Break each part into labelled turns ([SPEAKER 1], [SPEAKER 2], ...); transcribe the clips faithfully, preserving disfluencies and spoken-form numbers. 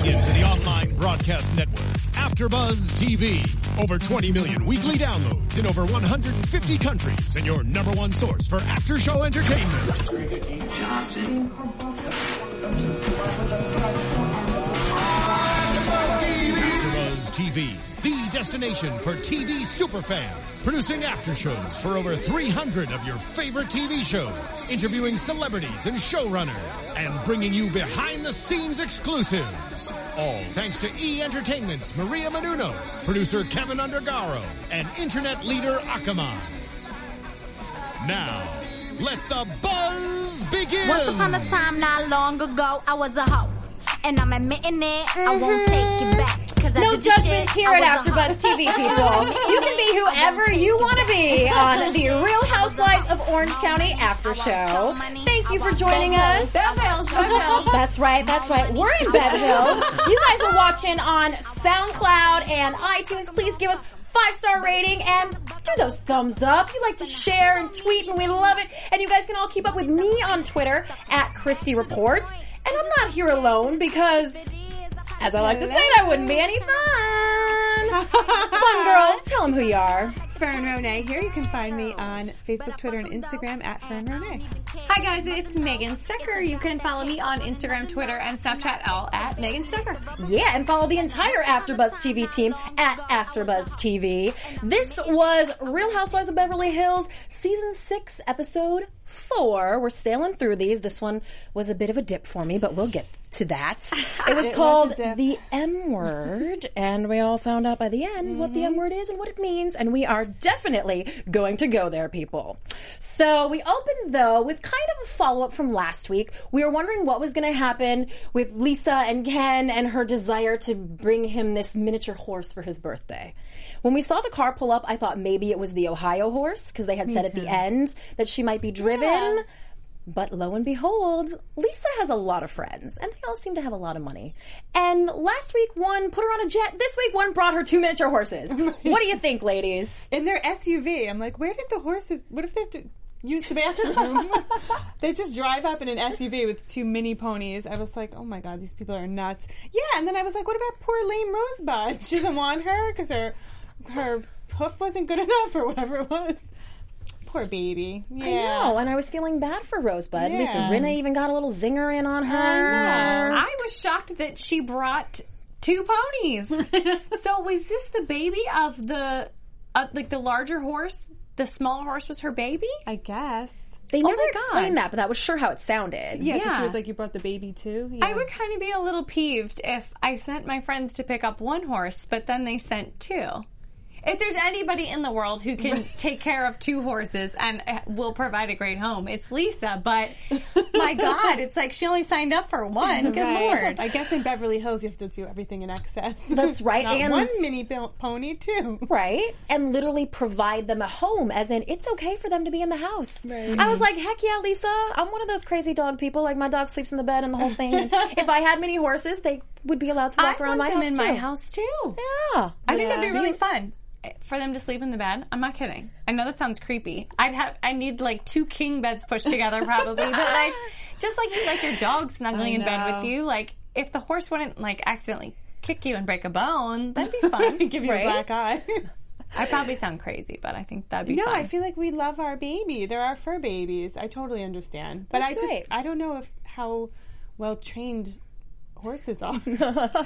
[SPEAKER 1] into the online broadcast network, AfterBuzz T V. Over twenty million weekly downloads in over one hundred fifty countries, and your number one source for after-show entertainment. AfterBuzz T V, the destination for T V superfans, producing aftershows for over three hundred of your favorite T V shows, interviewing celebrities and showrunners, and bringing you behind-the-scenes exclusives. All thanks to E! Entertainment's Maria Menounos, producer Kevin Undergaro, and internet leader Akamai. Now, let the buzz begin!
[SPEAKER 2] Once upon a time not long ago, I was a hoe. And I'm admitting it, mm-hmm. I won't take it back.
[SPEAKER 3] No judgment here at AfterBuzz T V, people. You can be whoever you want to be on the Real Housewives of Orange County After Show. Thank you for joining us.
[SPEAKER 4] Bev Hills, Bev Hills.
[SPEAKER 3] That's right, that's right. We're in Bev Hills. You guys are watching on SoundCloud and iTunes. Please give us five-star rating and do those thumbs up. You like to share and tweet, and we love it. And you guys can all keep up with me on Twitter at Christy Reports. And I'm not here alone because, as I like to say, that wouldn't be any fun. Fun girls, tell them who you are.
[SPEAKER 5] Fern Ronay here. You can find me on Facebook, Twitter, and Instagram at Fern Ronay.
[SPEAKER 4] Hi guys, it's Megan Stecker. You can follow me on Instagram, Twitter, and Snapchat all at Megan Stecker.
[SPEAKER 3] Yeah, and follow the entire AfterBuzz T V team at AfterBuzz T V. This was Real Housewives of Beverly Hills, Season six, Episode four. We're sailing through these. This one was a bit of a dip for me, but we'll get to that. It was
[SPEAKER 5] it
[SPEAKER 3] called
[SPEAKER 5] was
[SPEAKER 3] The M Word, and we all found out by the end mm-hmm. what the M Word is and what it means, and we are definitely going to go there, people. So we opened, though, with kind of a follow-up from last week. We were wondering what was going to happen with Lisa and Ken and her desire to bring him this miniature horse for his birthday. When we saw the car pull up, I thought maybe it was the Ohio horse, because they had Me said too. At the end that she might be driven. Yeah. But lo and behold, Lisa has a lot of friends, and they all seem to have a lot of money. And last week, one put her on a jet. This week, one brought her two miniature horses. What do you think, ladies?
[SPEAKER 5] In their S U V. I'm like, where did the horses... What if they have to use the bathroom? They just drive up in an S U V with two mini ponies. I was like, oh my God, these people are nuts. Yeah, and then I was like, what about poor lame Rosebud? She doesn't want her because her, her hoof wasn't good enough or whatever it was. Poor baby. Yeah.
[SPEAKER 3] I know, and I was feeling bad for Rosebud.
[SPEAKER 5] Yeah.
[SPEAKER 3] Lisa Rinna even got a little zinger in on her.
[SPEAKER 5] I know.
[SPEAKER 4] I was shocked that she brought two ponies. So was this the baby of the, uh, like the larger horse? The small horse was her baby?
[SPEAKER 5] I guess.
[SPEAKER 3] They
[SPEAKER 4] Oh
[SPEAKER 3] never
[SPEAKER 4] my
[SPEAKER 3] explained
[SPEAKER 4] God.
[SPEAKER 3] that, but that was sure how it sounded.
[SPEAKER 5] Yeah, because
[SPEAKER 4] Yeah.
[SPEAKER 5] she was like, you brought the baby too? Yeah.
[SPEAKER 4] I would kind of be a little peeved if I sent my friends to pick up one horse, but then they sent two. If there's anybody in the world who can take care of two horses and will provide a great home, it's Lisa. But my God, it's like she only signed up for one. Good
[SPEAKER 5] Right.
[SPEAKER 4] Lord.
[SPEAKER 5] I guess in Beverly Hills you have to do everything in excess.
[SPEAKER 3] That's right.
[SPEAKER 5] Not
[SPEAKER 3] and
[SPEAKER 5] one mini po- pony too.
[SPEAKER 3] Right? And literally provide them a home, as in, it's okay for them to be in the house.
[SPEAKER 5] Right.
[SPEAKER 3] I was like, heck yeah, Lisa. I'm one of those crazy dog people. Like, my dog sleeps in the bed and the whole thing. And if I had many horses, they would be allowed to walk
[SPEAKER 4] I
[SPEAKER 3] around
[SPEAKER 4] want
[SPEAKER 3] my
[SPEAKER 4] them
[SPEAKER 3] house,
[SPEAKER 4] in
[SPEAKER 3] too.
[SPEAKER 4] my house, too.
[SPEAKER 3] Yeah.
[SPEAKER 4] I think
[SPEAKER 5] Yeah.
[SPEAKER 4] that'd be really fun for them to sleep in the bed. I'm not kidding. I know that sounds creepy. I'd have, I need like two king beds pushed together probably, but like, just like you like your dog snuggling in bed with you, like if the horse wouldn't like accidentally kick you and break a bone, that'd be fun.
[SPEAKER 5] Give you
[SPEAKER 3] Right?
[SPEAKER 5] a black eye.
[SPEAKER 4] I probably sound crazy, but I think that'd be
[SPEAKER 5] No,
[SPEAKER 4] fun.
[SPEAKER 5] I feel like we love our baby. They're our fur babies. I totally understand. But
[SPEAKER 3] That's
[SPEAKER 5] I just,
[SPEAKER 3] right.
[SPEAKER 5] I don't know if how well trained horses are.
[SPEAKER 4] True.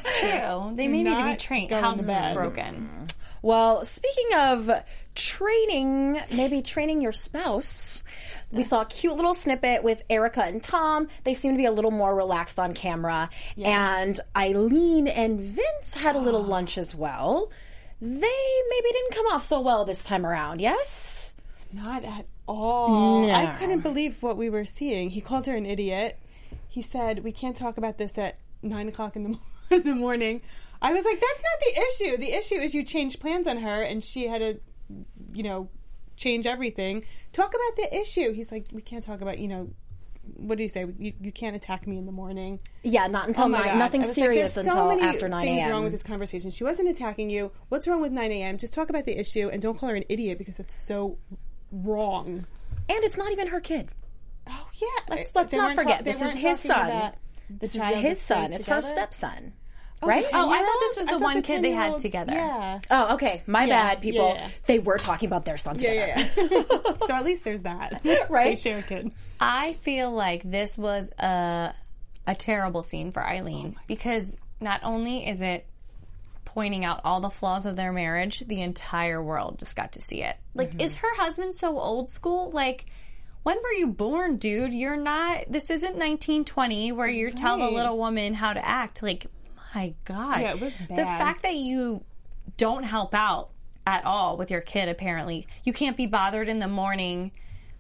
[SPEAKER 4] They may need to be
[SPEAKER 5] not
[SPEAKER 4] trained.
[SPEAKER 5] go in
[SPEAKER 4] House
[SPEAKER 5] the
[SPEAKER 4] is
[SPEAKER 5] bed.
[SPEAKER 4] broken.
[SPEAKER 3] Well, speaking of training, maybe training your spouse, we saw a cute little snippet with Erica and Tom. They seem to be a little more relaxed on camera.
[SPEAKER 5] Yeah.
[SPEAKER 3] And Eileen and Vince had a little lunch as well. They maybe didn't come off so well this time around, yes?
[SPEAKER 5] Not at all.
[SPEAKER 3] No.
[SPEAKER 5] I couldn't believe what we were seeing. He called her an idiot. He said, we can't talk about this at nine o'clock in the, mo- in the morning. I was like, that's not the issue. The issue is you changed plans on her and she had to, you know, change everything. Talk about the issue. He's like, we can't talk about, you know, what do you say? You, you can't attack me in the morning.
[SPEAKER 3] Yeah, not until
[SPEAKER 5] Oh my
[SPEAKER 3] nine.
[SPEAKER 5] God.
[SPEAKER 3] Nothing
[SPEAKER 5] I was
[SPEAKER 3] serious
[SPEAKER 5] like, there's so
[SPEAKER 3] until
[SPEAKER 5] many
[SPEAKER 3] after nine
[SPEAKER 5] things
[SPEAKER 3] a.m.
[SPEAKER 5] wrong with this conversation. She wasn't attacking you. What's wrong with nine a.m.? Just talk about the issue and don't call her an idiot because it's so wrong.
[SPEAKER 3] And it's not even her kid.
[SPEAKER 5] Oh yeah,
[SPEAKER 3] Let's,
[SPEAKER 5] They
[SPEAKER 3] let's not
[SPEAKER 5] weren't
[SPEAKER 3] forget,
[SPEAKER 5] ta- they
[SPEAKER 3] this is
[SPEAKER 5] weren't
[SPEAKER 3] his
[SPEAKER 5] talking
[SPEAKER 3] son.
[SPEAKER 5] about
[SPEAKER 3] This
[SPEAKER 5] the
[SPEAKER 3] is
[SPEAKER 5] child
[SPEAKER 3] his
[SPEAKER 5] that
[SPEAKER 3] son.
[SPEAKER 5] stays
[SPEAKER 3] It's her
[SPEAKER 5] together?
[SPEAKER 3] stepson. right?
[SPEAKER 5] the
[SPEAKER 4] Oh, I thought
[SPEAKER 5] ten-year-old?
[SPEAKER 4] this was
[SPEAKER 5] I
[SPEAKER 4] the
[SPEAKER 5] thought
[SPEAKER 4] one
[SPEAKER 5] the
[SPEAKER 4] kid they had
[SPEAKER 5] ten-year-olds-
[SPEAKER 4] together.
[SPEAKER 5] Yeah.
[SPEAKER 3] Oh, okay. My
[SPEAKER 5] Yeah,
[SPEAKER 3] bad, people.
[SPEAKER 5] yeah, yeah.
[SPEAKER 3] They were talking about their son together.
[SPEAKER 5] Yeah, yeah, yeah. So at least there's that.
[SPEAKER 3] Right?
[SPEAKER 5] They share a kid.
[SPEAKER 4] I feel like this was a a terrible scene for Eileen because not only is it pointing out all the flaws of their marriage, the entire world just got to see it. Like,
[SPEAKER 5] Mm-hmm.
[SPEAKER 4] is her husband so old school? Like, when were you born, dude? You're not, this isn't nineteen twenty where you're telling a
[SPEAKER 5] Right.
[SPEAKER 4] little woman how to act. Like, my God.
[SPEAKER 5] Yeah, it was
[SPEAKER 4] The
[SPEAKER 5] bad.
[SPEAKER 4] fact that you don't help out at all with your kid, apparently. You can't be bothered in the morning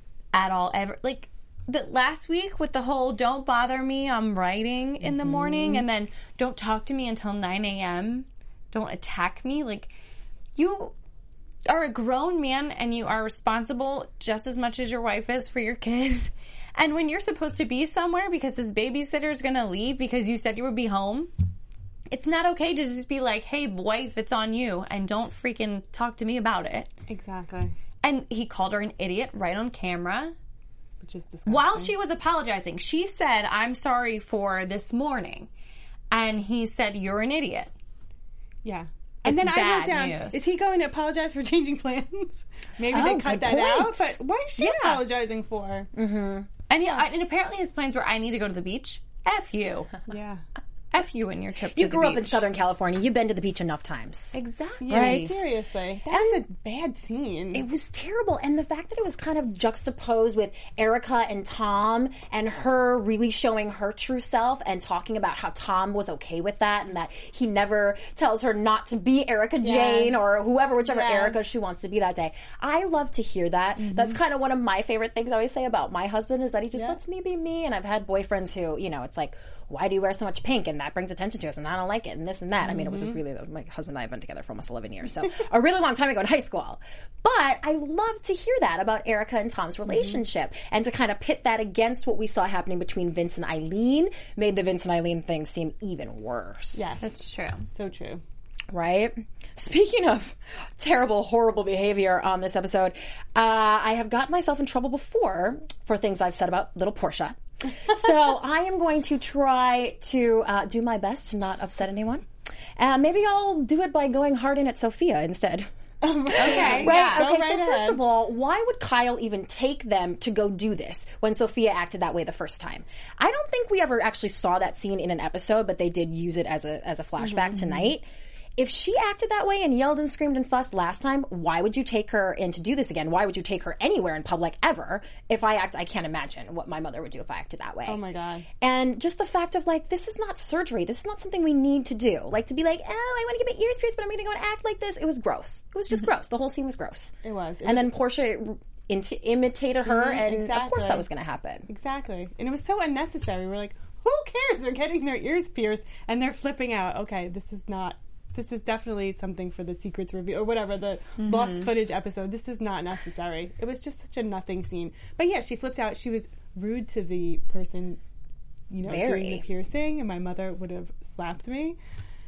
[SPEAKER 4] at all, ever. Like, the last week with the whole don't bother me, I'm writing in the morning, and then don't talk to me until nine a.m. Don't attack me. Like, you are a grown man and you are responsible just as much as your wife is for your kid. And when you're supposed to be somewhere because his babysitter is going to leave because you said you would be home, it's not okay to just be like, hey, wife, it's on you, and don't freaking talk to me about it.
[SPEAKER 5] Exactly.
[SPEAKER 4] And he called her an idiot right on camera.
[SPEAKER 5] Which is disgusting.
[SPEAKER 4] While she was apologizing, she said, I'm sorry for this morning. And he said, you're an idiot.
[SPEAKER 5] Yeah. And
[SPEAKER 4] It's
[SPEAKER 5] then I
[SPEAKER 4] bad
[SPEAKER 5] wrote down,
[SPEAKER 4] news.
[SPEAKER 5] is he going to apologize for changing plans? Maybe
[SPEAKER 3] Oh,
[SPEAKER 5] they cut
[SPEAKER 3] good
[SPEAKER 5] that
[SPEAKER 3] point.
[SPEAKER 5] out. But what is she
[SPEAKER 4] Yeah.
[SPEAKER 5] apologizing for?
[SPEAKER 4] And, he, and apparently his plans were, I need to go to the beach. F you.
[SPEAKER 5] Yeah.
[SPEAKER 4] F you and your trip to
[SPEAKER 3] You
[SPEAKER 4] the
[SPEAKER 3] grew up in
[SPEAKER 4] beach.
[SPEAKER 3] Southern California. You've been to the beach enough times.
[SPEAKER 4] Exactly.
[SPEAKER 5] Yeah,
[SPEAKER 3] Right.
[SPEAKER 5] seriously. That was a bad scene.
[SPEAKER 3] It was terrible. And the fact that it was kind of juxtaposed with Erica and Tom and her really showing her true self and talking about how Tom was okay with that and that he never tells her not to be Erica Jane or whoever, whichever
[SPEAKER 5] Yes.
[SPEAKER 3] Erica she wants to be that day. I love to hear that. That's kind of one of my favorite things I always say about my husband is that he just
[SPEAKER 5] Yeah.
[SPEAKER 3] lets me be me. And I've had boyfriends who, you know, it's like, why do you wear so much pink? And that brings attention to us, and I don't like it, and this and that. I mean, it was a really, my husband and I have been together for almost eleven years, so a really long time ago in high school. But I love to hear that about Erica and Tom's relationship, and to kind of pit that against what we saw happening between Vince and Eileen made the Vince and Eileen thing seem even worse.
[SPEAKER 5] Yes.
[SPEAKER 4] That's true.
[SPEAKER 5] So true.
[SPEAKER 3] Right? Speaking of terrible, horrible behavior on this episode, uh, I have gotten myself in trouble before for things I've said about little Portia. So I am going to try to uh, do my best to not upset anyone. Uh, maybe I'll do it by going hard in at Sophia instead.
[SPEAKER 4] Okay.
[SPEAKER 3] Right?
[SPEAKER 4] Yeah.
[SPEAKER 3] Okay,
[SPEAKER 5] right
[SPEAKER 3] so first
[SPEAKER 5] ahead.
[SPEAKER 3] of all, why would Kyle even take them to go do this when Sophia acted that way the first time? I don't think we ever actually saw that scene in an episode, but they did use it as a as a flashback
[SPEAKER 5] Mm-hmm.
[SPEAKER 3] tonight. If she acted that way and yelled and screamed and fussed last time, why would you take her in to do this again? Why would you take her anywhere in public ever? If I act, I can't imagine what my mother would do if I acted that way.
[SPEAKER 5] Oh my God.
[SPEAKER 3] And just the fact of like, this is not surgery. This is not something we need to do. Like to be like, oh, I want to get my ears pierced, but I'm going to go and act like this. It was gross. It was just gross. The whole scene was gross.
[SPEAKER 5] It was. It
[SPEAKER 3] and
[SPEAKER 5] was-
[SPEAKER 3] then Portia int- imitated her,
[SPEAKER 5] Mhm,
[SPEAKER 3] and of course
[SPEAKER 5] exactly.
[SPEAKER 3] that was going to happen.
[SPEAKER 5] Exactly. And it was so unnecessary. We're like, who cares? They're getting their ears pierced and they're flipping out. Okay, this is not, this is definitely something for the Secrets review or whatever, the
[SPEAKER 3] Mm-hmm.
[SPEAKER 5] lost footage episode. This is not necessary. It was just such a nothing scene. But yeah, she flips out. She was rude to the person, you know,
[SPEAKER 3] Very.
[SPEAKER 5] doing the piercing, and my mother would have slapped me.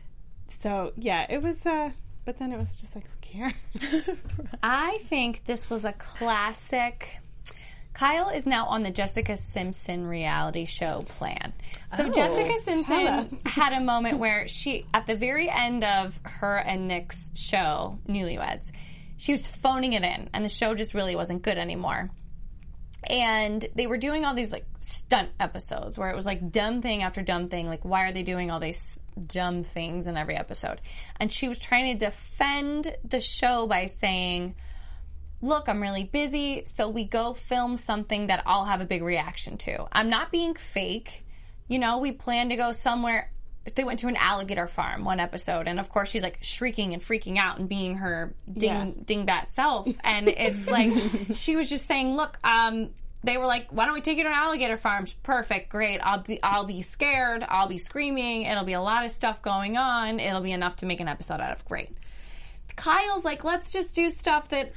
[SPEAKER 5] So yeah, it was, uh, but then it was just like, who cares?
[SPEAKER 4] I think this was a classic. Kyle is now on the Jessica Simpson reality show plan. So
[SPEAKER 3] Oh,
[SPEAKER 4] Jessica
[SPEAKER 5] tell us.
[SPEAKER 4] Simpson had a moment where she, at the very end of her and Nick's show, Newlyweds, she was phoning it in, and the show just really wasn't good anymore. And they were doing all these like stunt episodes where it was like dumb thing after dumb thing. Like, why are they doing all these dumb things in every episode? And she was trying to defend the show by saying, look, I'm really busy, so we go film something that I'll have a big reaction to. I'm not being fake. You know, we plan to go somewhere. They went to an alligator farm one episode, and of course she's like shrieking and freaking out and being her ding
[SPEAKER 5] Yeah.
[SPEAKER 4] dingbat self. And it's like she was just saying, look, um, they were like, why don't we take you to an alligator farm? Perfect, great. I'll be I'll be scared, I'll be screaming, it'll be a lot of stuff going on, it'll be enough to make an episode out of. Great. Kyle's like, let's just do stuff that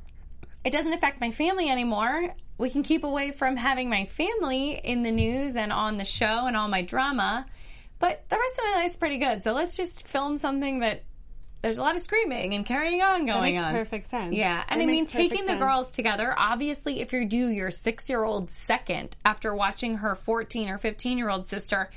[SPEAKER 4] it doesn't affect my family anymore. We can keep away from having my family in the news and on the show and all my drama. But the rest of my life's pretty good. So let's just film something that there's a lot of screaming and carrying on
[SPEAKER 5] That
[SPEAKER 4] going
[SPEAKER 5] makes
[SPEAKER 4] on.
[SPEAKER 5] perfect sense.
[SPEAKER 4] Yeah. And
[SPEAKER 5] That
[SPEAKER 4] I mean,
[SPEAKER 5] makes perfect
[SPEAKER 4] taking the
[SPEAKER 5] sense.
[SPEAKER 4] girls together, obviously, if you do your six-year-old second after watching her fourteen or fifteen-year-old sister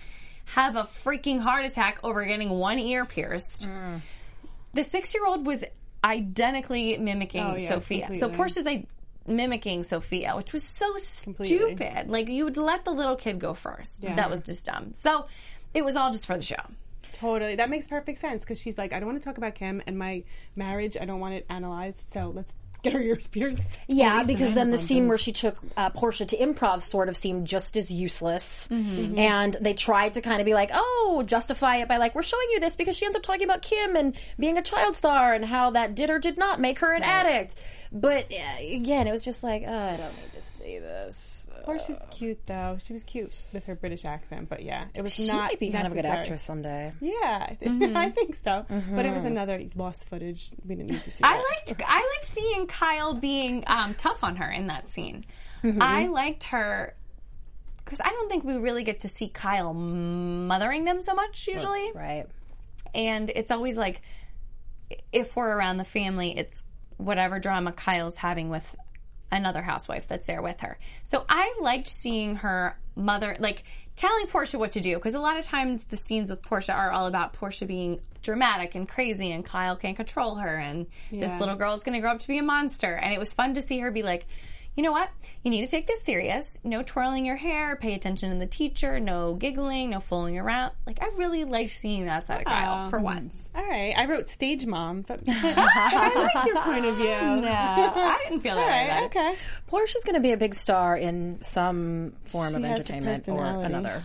[SPEAKER 4] have a freaking heart attack over getting one ear pierced. Mm. The six-year-old was identically mimicking
[SPEAKER 5] oh, yeah,
[SPEAKER 4] Sophia.
[SPEAKER 5] completely.
[SPEAKER 4] So Portia's like mimicking Sophia, which was so
[SPEAKER 5] Completely.
[SPEAKER 4] stupid. Like, you would let the little kid go first.
[SPEAKER 5] Yeah.
[SPEAKER 4] That was just dumb. So it was all just for the show.
[SPEAKER 5] Totally. That makes perfect sense because she's like, I don't want to talk about Kim and my marriage. I don't want it analyzed. So let's get her ears pierced.
[SPEAKER 3] Yeah, because then the scene where she took uh, Portia to improv sort of seemed just as useless. Mm-hmm. And they tried to kind of be like, oh, justify it by like, we're showing you this because she ends up talking about Kim and being a child star and how that did or did not make her an right. addict. But uh, again, it was just like, oh, I don't need to say this. Uh,
[SPEAKER 5] Portia's cute, though. She was cute with her British accent. But yeah, it was
[SPEAKER 3] she
[SPEAKER 5] not
[SPEAKER 3] might be
[SPEAKER 5] necessary.
[SPEAKER 3] kind of a good actress someday.
[SPEAKER 5] Yeah, I, th- mm-hmm. I think so. Mm-hmm. But it was another lost footage. We didn't need to see
[SPEAKER 4] I
[SPEAKER 5] that.
[SPEAKER 4] liked I liked seeing Kyle being um, tough on her in that scene. Mm-hmm. I liked her because I don't think we really get to see Kyle mothering them so much usually.
[SPEAKER 3] Right.
[SPEAKER 4] And it's always like, if we're around the family, it's whatever drama Kyle's having with another housewife that's there with her. So I liked seeing her mother, like, telling Portia what to do, because a lot of times the scenes with Portia are all about Portia being dramatic and crazy and Kyle can't control her and
[SPEAKER 5] yeah.
[SPEAKER 4] this little girl is going to grow up to be a monster. And it was fun to see her be like, you know what? You need to take this serious. No twirling your hair. Pay attention to the teacher. No giggling. No fooling around. Like, I really liked seeing that side of Kyle for once.
[SPEAKER 5] All right. I wrote stage mom, but I like your point of view.
[SPEAKER 4] No, I didn't feel that
[SPEAKER 5] All
[SPEAKER 4] way.
[SPEAKER 5] right, okay.
[SPEAKER 3] Portia's going to be a big star in some form
[SPEAKER 5] She
[SPEAKER 3] of
[SPEAKER 5] has a
[SPEAKER 3] entertainment or
[SPEAKER 5] personality.
[SPEAKER 3] another.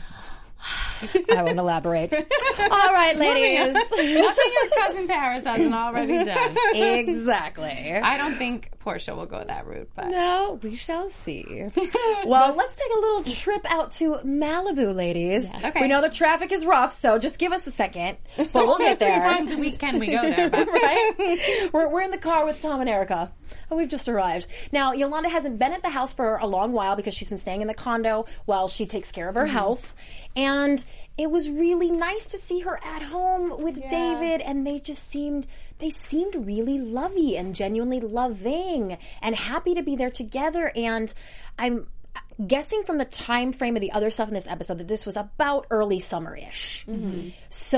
[SPEAKER 3] I won't elaborate. All right, ladies.
[SPEAKER 4] Nothing your cousin Paris hasn't already done.
[SPEAKER 3] Exactly.
[SPEAKER 4] I don't think Portia will go that route, but
[SPEAKER 3] no, we shall see. Well, let's take a little trip out to Malibu, ladies.
[SPEAKER 4] Yeah. Okay.
[SPEAKER 3] We know the traffic is rough, so just give us a second. But we'll get there.
[SPEAKER 4] Three times a week can we go there? But.
[SPEAKER 3] Right? We're, we're in the car with Tom and Erica. Oh, we've just arrived. Now, Yolanda hasn't been at the house for a long while because she's been staying in the condo while she takes care of her mm-hmm. health. And it was really nice to see her at home with
[SPEAKER 5] yeah.
[SPEAKER 3] David, and they just seemed, they seemed really lovey and genuinely loving and happy to be there together. And I'm guessing from the time frame of the other stuff in this episode that this was about early summer-ish. Mm-hmm.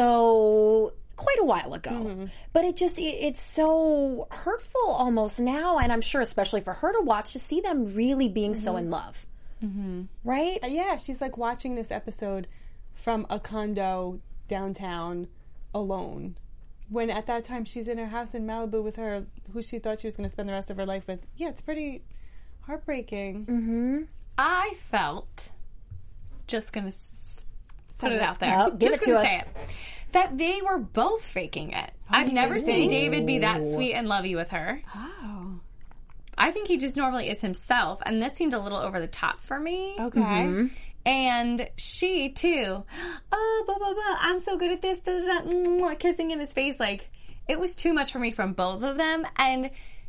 [SPEAKER 3] So quite a while ago. Mm-hmm. But it just, it, it's so hurtful almost now, and I'm sure especially for her to watch, to see them really being mm-hmm. so in love. Mm-hmm. Right?
[SPEAKER 5] Uh, yeah, she's like watching this episode from a condo downtown alone. When at that time she's in her house in Malibu with her, who she thought she was going to spend the rest of her life with. Yeah, it's pretty heartbreaking.
[SPEAKER 3] Mm-hmm.
[SPEAKER 4] I felt, just going to s- put it out there.
[SPEAKER 3] Oh, give
[SPEAKER 4] just
[SPEAKER 3] it to us.
[SPEAKER 4] Say it, that they were both faking it. Oh, I've never seen David be that sweet and lovey with her.
[SPEAKER 5] Oh.
[SPEAKER 4] I think he just normally is himself, and that seemed a little over the top for me.
[SPEAKER 5] Okay.
[SPEAKER 4] Mm-hmm. And she, too, oh, blah, blah, blah, I'm so good at this, da, da, da, mm, kissing in his face. Like, it was too much for me from both of them. And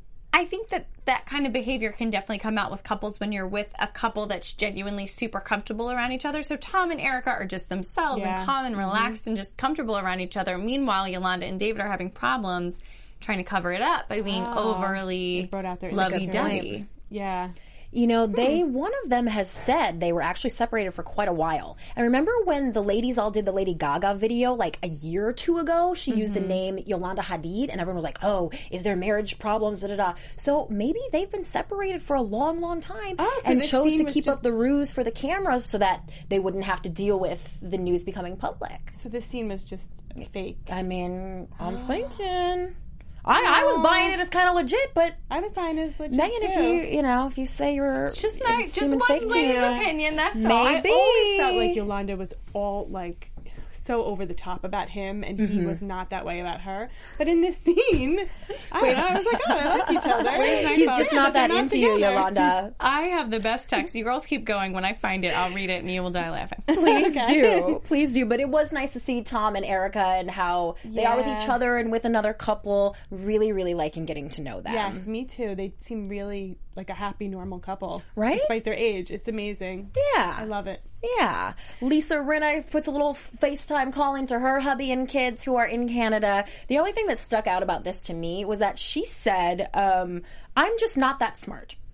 [SPEAKER 4] I think that that kind of behavior can definitely come out with couples when you're with a couple that's genuinely super comfortable around each other. So Tom and Erica are just themselves
[SPEAKER 5] yeah.
[SPEAKER 4] and calm and relaxed mm-hmm. and just comfortable around each other. Meanwhile, Yolanda and David are having problems trying to cover it up by being
[SPEAKER 5] oh,
[SPEAKER 4] overly
[SPEAKER 5] out
[SPEAKER 4] lovey-dovey.
[SPEAKER 5] Yeah.
[SPEAKER 3] You know, they, one of them has said they were actually separated for quite a while. And remember when the ladies all did the Lady Gaga video like a year or two ago? She mm-hmm. used the name Yolanda Hadid, and everyone was like, oh, is there marriage problems, da da da. So maybe they've been separated for a long, long time
[SPEAKER 5] oh, so
[SPEAKER 3] and chose to keep
[SPEAKER 5] just...
[SPEAKER 3] up the ruse for the cameras so that they wouldn't have to deal with the news becoming public.
[SPEAKER 5] So this scene was just fake.
[SPEAKER 3] I mean, I'm thinking... I, I was buying it as kind of legit, but
[SPEAKER 5] I was buying it as legit
[SPEAKER 3] Megan,
[SPEAKER 5] too.
[SPEAKER 3] if you you know if you say you're
[SPEAKER 4] it's just my
[SPEAKER 3] it's
[SPEAKER 4] just one lady's opinion, that's
[SPEAKER 3] maybe.
[SPEAKER 4] all.
[SPEAKER 5] I always felt like Yolanda was all like so over the top about him, and mm-hmm. he was not that way about her. But in this scene, I don't know, I was like, oh, they like each other.
[SPEAKER 3] He's just not that into you, Yolanda.
[SPEAKER 4] I have the best text. You girls keep going. When I find it, I'll read it, and you will die laughing.
[SPEAKER 3] Please okay. do, please do. But it was nice to see Tom and Erica and how
[SPEAKER 5] yeah.
[SPEAKER 3] they are with each other and with another couple. Really, really liking getting to know them.
[SPEAKER 5] Yes, me too. They seem really like a happy, normal couple,
[SPEAKER 3] right?
[SPEAKER 5] Despite their age, it's amazing.
[SPEAKER 3] Yeah,
[SPEAKER 5] I love it.
[SPEAKER 3] Yeah. Lisa Rinna puts a little FaceTime call into her hubby and kids who are in Canada. The only thing that stuck out about this to me was that she said, um, I'm just not that smart.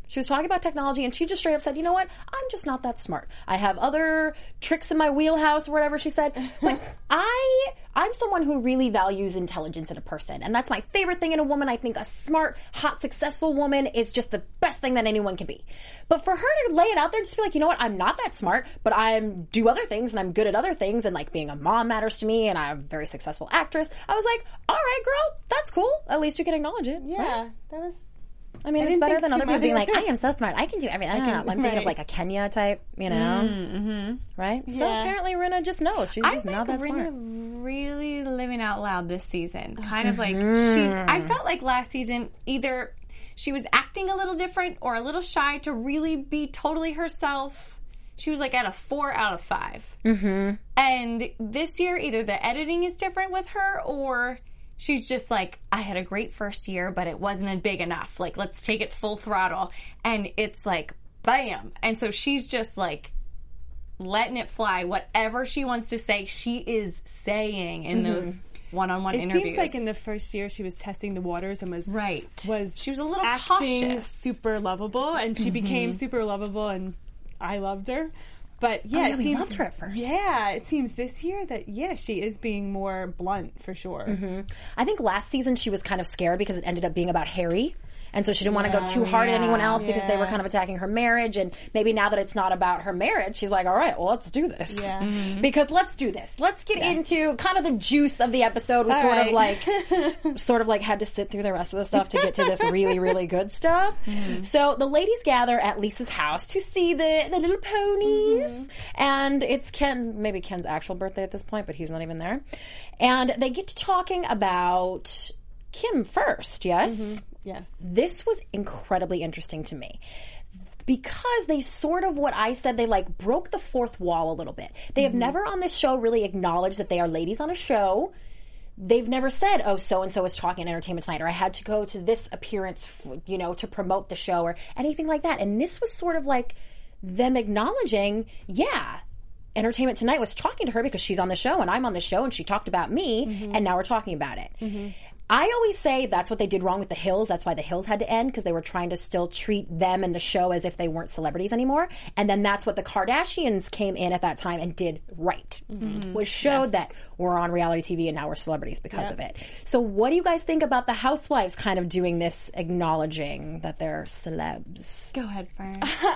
[SPEAKER 3] She was talking about technology, and she just straight up said, you know what? I'm just not that smart. I have other tricks in my wheelhouse, or whatever she said. But I, I'm someone who really values intelligence in a person. And that's my favorite thing in a woman. I think a smart, hot, successful woman is just the best thing that anyone can be. But for her to lay it out there, just be like, you know what? I'm not that smart, but I do other things, and I'm good at other things, and like being a mom matters to me, and I'm a very successful actress. I was like, all right, girl, that's cool. At least you can acknowledge it.
[SPEAKER 5] Yeah,
[SPEAKER 3] right?
[SPEAKER 5] that was...
[SPEAKER 3] I mean,
[SPEAKER 5] I
[SPEAKER 3] it's
[SPEAKER 5] didn't
[SPEAKER 3] better
[SPEAKER 5] think
[SPEAKER 3] than
[SPEAKER 5] too
[SPEAKER 3] other people
[SPEAKER 5] much.
[SPEAKER 3] being like, I am so smart. I can do everything. I don't know. I'm thinking
[SPEAKER 5] right.
[SPEAKER 3] of like a Kenya type, you know? Mm-hmm. Right? So
[SPEAKER 5] Yeah.
[SPEAKER 3] apparently Rinna just knows. She's
[SPEAKER 4] I
[SPEAKER 3] just
[SPEAKER 4] think
[SPEAKER 3] not that
[SPEAKER 4] Rinna
[SPEAKER 3] smart.
[SPEAKER 4] really living out loud this season. Kind of like she's. I felt like last season either she was acting a little different or a little shy to really be totally herself. She was like at a four out of five. Mm-hmm. And this year, either the editing is different with her or she's just like, I had a great first year, but it wasn't big enough. Like, let's take it full throttle. And it's like, bam. And so she's just like letting it fly. Whatever she wants to say, she is saying in mm-hmm. those one-on-one
[SPEAKER 5] it
[SPEAKER 4] interviews.
[SPEAKER 5] It seems like in the first year she was testing the waters and was
[SPEAKER 4] right.
[SPEAKER 5] Was
[SPEAKER 4] she was a little
[SPEAKER 5] acting
[SPEAKER 4] cautious,
[SPEAKER 5] super lovable, and she mm-hmm. became super lovable, and I loved her. But yeah,
[SPEAKER 3] oh, yeah
[SPEAKER 5] it
[SPEAKER 3] we
[SPEAKER 5] seems,
[SPEAKER 3] loved her at first.
[SPEAKER 5] Yeah, it seems this year that yeah, she is being more blunt for sure.
[SPEAKER 3] Mm-hmm. I think last season she was kind of scared because it ended up being about Harry. And so she didn't want to go too hard
[SPEAKER 4] yeah,
[SPEAKER 3] at anyone else because
[SPEAKER 5] yeah.
[SPEAKER 3] they were kind of attacking her marriage. And maybe now that it's not about her marriage, she's like, all right, well, let's do this.
[SPEAKER 5] Yeah.
[SPEAKER 3] Mm-hmm. Because let's do this. Let's get yeah. into kind of the juice of the episode. We
[SPEAKER 5] all
[SPEAKER 3] sort
[SPEAKER 5] right.
[SPEAKER 3] of like, sort of like had to sit through the rest of the stuff to get to this really, really good stuff. Mm-hmm. So the ladies gather at Lisa's house to see the, the little ponies. Mm-hmm. And it's Ken, maybe Ken's actual birthday at this point, but he's not even there. And they get to talking about Kim first, yes?
[SPEAKER 5] Mm-hmm. Yes.
[SPEAKER 3] This was incredibly interesting to me because they sort of, what I said, they like broke the fourth wall a little bit. They have mm-hmm. never on this show really acknowledged that they are ladies on a show. They've never said, oh, so-and-so is talking at Entertainment Tonight, or I had to go to this appearance, you know, to promote the show, or anything like that. And this was sort of like them acknowledging, yeah, Entertainment Tonight was talking to her because she's on the show and I'm on the show and she talked about me mm-hmm. and now we're talking about it. Mm-hmm. I always say that's what they did wrong with The Hills. That's why The Hills had to end, because they were trying to still treat them and the show as if they weren't celebrities anymore. And then that's what the Kardashians came in at that time and did right, mm-hmm. was showed yes. that we're on reality T V and now we're celebrities because yep. of it. So what do you guys think about the Housewives kind of doing this, acknowledging that they're celebs?
[SPEAKER 4] Go ahead, Fern.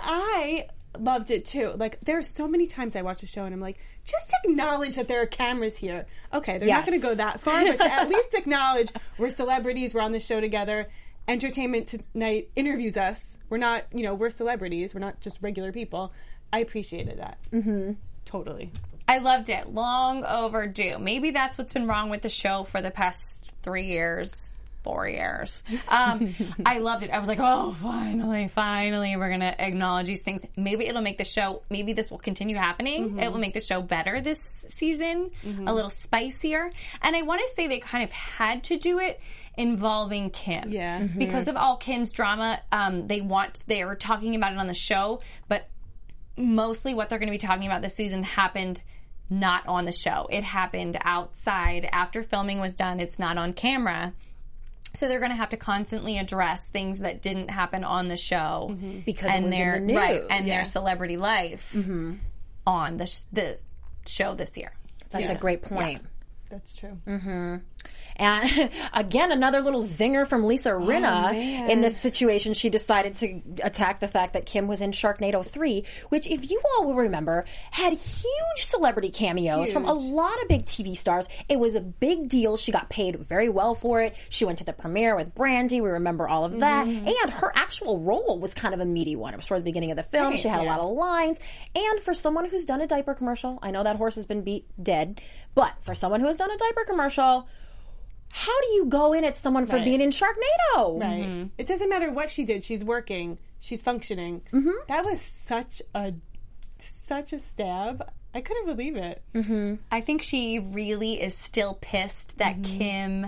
[SPEAKER 5] I loved it too. Like, there are so many times I watch a show and I'm like, just acknowledge that there are cameras here. Okay, they're
[SPEAKER 3] yes.
[SPEAKER 5] not going to go that far, but to at least acknowledge we're celebrities, we're on the show together. Entertainment Tonight interviews us. We're not, you know, we're celebrities. We're not just regular people. I appreciated that. Mm-hmm. Totally.
[SPEAKER 4] I loved it. Long overdue. Maybe that's what's been wrong with the show for the past three years. Four years. Um, I loved it. I was like, oh, finally, finally, we're going to acknowledge these things. Maybe it'll make the show, maybe this will continue happening. Mm-hmm. It will make the show better this season, mm-hmm. a little spicier. And I want to say they kind of had to do it involving Kim.
[SPEAKER 5] Yeah. Mm-hmm.
[SPEAKER 4] Because of all Kim's drama, um, they want, they are talking about it on the show, but mostly what they're going to be talking about this season happened not on the show. It happened outside after filming was done. It's not on camera. So they're going to have to constantly address things that didn't happen on the show
[SPEAKER 3] mm-hmm. because
[SPEAKER 4] and
[SPEAKER 3] it was
[SPEAKER 4] their
[SPEAKER 3] in the news.
[SPEAKER 4] right and
[SPEAKER 3] yeah.
[SPEAKER 4] their celebrity life mm-hmm. on the sh- the show this year.
[SPEAKER 3] That's
[SPEAKER 4] season.
[SPEAKER 3] a great point.
[SPEAKER 5] Yeah. That's true.
[SPEAKER 3] Mm-hmm. And again, another little zinger from Lisa Rinna.
[SPEAKER 5] Oh,
[SPEAKER 3] in this situation, she decided to attack the fact that Kim was in Sharknado three, which, if you all will remember, had huge celebrity cameos
[SPEAKER 5] Huge.
[SPEAKER 3] from a lot of big T V stars. It was a big deal. She got paid very well for it. She went to the premiere with Brandy. We remember all of that. Mm-hmm. And her actual role was kind of a meaty one. It was toward the beginning of the film. Right, she had yeah. a lot of lines. And for someone who's done a diaper commercial, I know that horse has been beat dead, but for someone who has done a diaper commercial, how do you go in at someone for
[SPEAKER 5] right.
[SPEAKER 3] being in Sharknado?
[SPEAKER 5] Right. Mm-hmm. It doesn't matter what she did. She's working. She's functioning. Mm-hmm. That was such a such a stab. I couldn't believe it.
[SPEAKER 3] Mm-hmm.
[SPEAKER 4] I think she really is still pissed that mm-hmm. Kim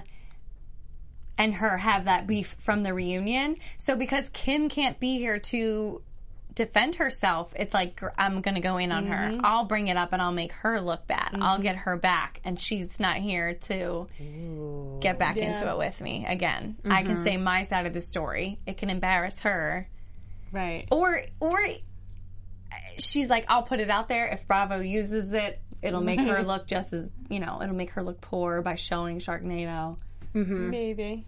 [SPEAKER 4] and her have that beef from the reunion. So because Kim can't be here to defend herself, it's like, I'm going to go in on mm-hmm. her. I'll bring it up and I'll make her look bad. Mm-hmm. I'll get her back. And she's not here to Ooh. get back yeah. into it with me again. Mm-hmm. I can say my side of the story. It can embarrass her.
[SPEAKER 5] Right.
[SPEAKER 4] Or, or she's like, I'll put it out there. If Bravo uses it, it'll make her look just as, you know, it'll make her look poor by showing Sharknado.
[SPEAKER 5] Mm-hmm. Maybe.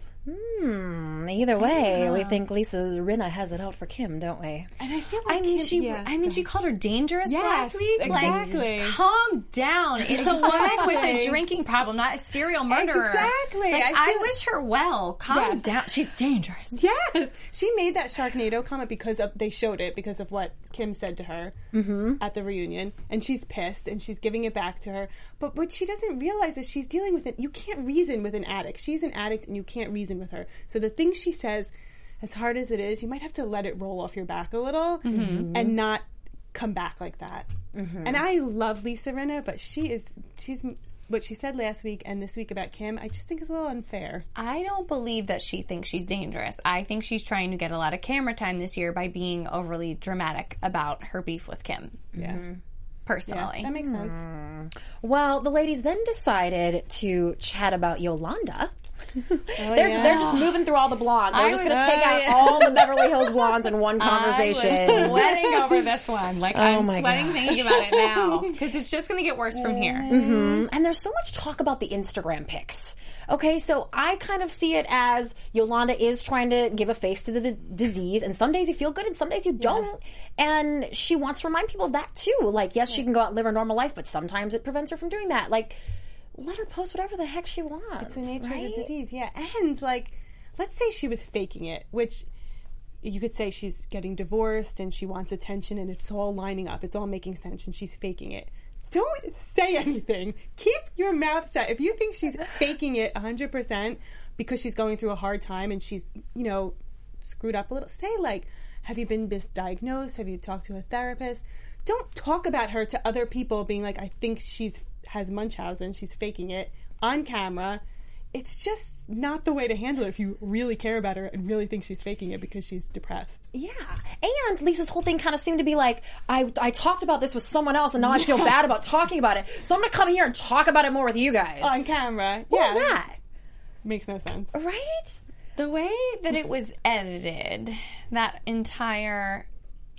[SPEAKER 3] Hmm. Either way, we think Lisa Rinna has it out for Kim, don't we?
[SPEAKER 5] And I feel like
[SPEAKER 4] I mean,
[SPEAKER 5] Kim,
[SPEAKER 4] she.
[SPEAKER 5] yeah.
[SPEAKER 4] I mean, she called her dangerous
[SPEAKER 5] Yes,
[SPEAKER 4] last week.
[SPEAKER 5] exactly.
[SPEAKER 4] Like, calm down. It's a woman with a
[SPEAKER 5] Exactly.
[SPEAKER 4] drinking problem, not a serial murderer.
[SPEAKER 5] Exactly.
[SPEAKER 4] Like,
[SPEAKER 5] I
[SPEAKER 4] I,
[SPEAKER 5] feel-
[SPEAKER 4] wish her well. Calm
[SPEAKER 5] Yes.
[SPEAKER 4] down. She's dangerous.
[SPEAKER 5] Yes, she made that Sharknado comment because of, they showed it because of what Kim said to her
[SPEAKER 3] Mm-hmm.
[SPEAKER 5] at the reunion, and she's pissed and she's giving it back to her. But what she doesn't realize is she's dealing with it. You can't reason with an addict. She's an addict, and you can't reason with her. So the things she says, as hard as it is, you might have to let it roll off your back a little
[SPEAKER 3] Mm-hmm.
[SPEAKER 5] and not come back like that.
[SPEAKER 3] Mm-hmm.
[SPEAKER 5] And I love Lisa Rinna, but she is she's what she said last week and this week about Kim. I just think is a little unfair.
[SPEAKER 4] I don't believe that she thinks she's dangerous. I think she's trying to get a lot of camera time this year by being overly dramatic about her beef with Kim.
[SPEAKER 5] Yeah,
[SPEAKER 3] Mm-hmm.
[SPEAKER 4] Personally.
[SPEAKER 5] that makes sense.
[SPEAKER 3] Well, the ladies then decided to chat about Yolanda. they're,
[SPEAKER 5] yeah.
[SPEAKER 3] they're just moving through all the blondes. They're
[SPEAKER 4] I
[SPEAKER 3] just
[SPEAKER 4] was-
[SPEAKER 3] going to take
[SPEAKER 5] Oh,
[SPEAKER 3] out
[SPEAKER 5] yeah.
[SPEAKER 3] all the Beverly Hills blondes in one conversation.
[SPEAKER 4] I was sweating over this one. Like, I'm
[SPEAKER 3] my
[SPEAKER 4] sweating
[SPEAKER 3] gosh.
[SPEAKER 4] thinking about it now. Because it's just going to get worse from here.
[SPEAKER 3] Mm-hmm. And there's so much talk about the Instagram pics. Okay, so I kind of see it as Yolanda is trying to give a face to the, the disease, and some days you feel good and some days you don't. And she wants to remind people of that too. Like, yes, she can go out and live her normal life, but sometimes it prevents her from doing that. Like, let her post whatever the heck she wants.
[SPEAKER 5] It's the nature
[SPEAKER 3] right?
[SPEAKER 5] of the disease, yeah. And, like, let's say she was faking it, which you could say she's getting divorced and she wants attention and it's all lining up. It's all making sense and she's faking it. Don't say anything. Keep your mouth shut. If you think she's faking it one hundred percent because she's going through a hard time and she's, you know, screwed up a little, say, like, have you been misdiagnosed? Have you talked to a therapist? Don't talk about her to other people being like, I think she's has Munchausen, she's faking it on camera. It's just not the way to handle it if you really care about her and really think she's faking it because she's depressed.
[SPEAKER 3] Yeah. And Lisa's whole thing kind of seemed to be like, I, I talked about this with someone else and now I feel bad about talking about it. So I'm going to come here and talk about it more with you guys.
[SPEAKER 5] On camera.
[SPEAKER 3] What
[SPEAKER 5] yeah.
[SPEAKER 3] was that?
[SPEAKER 5] Makes no sense.
[SPEAKER 3] Right?
[SPEAKER 4] The way that it was edited, that entire